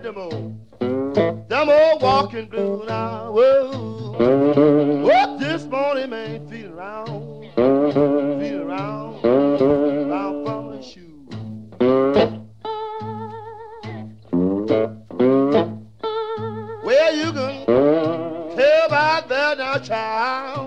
Them old walking blues now. Whoa, what this morning man feel around from the shoe. Well, you can tell by that now, child.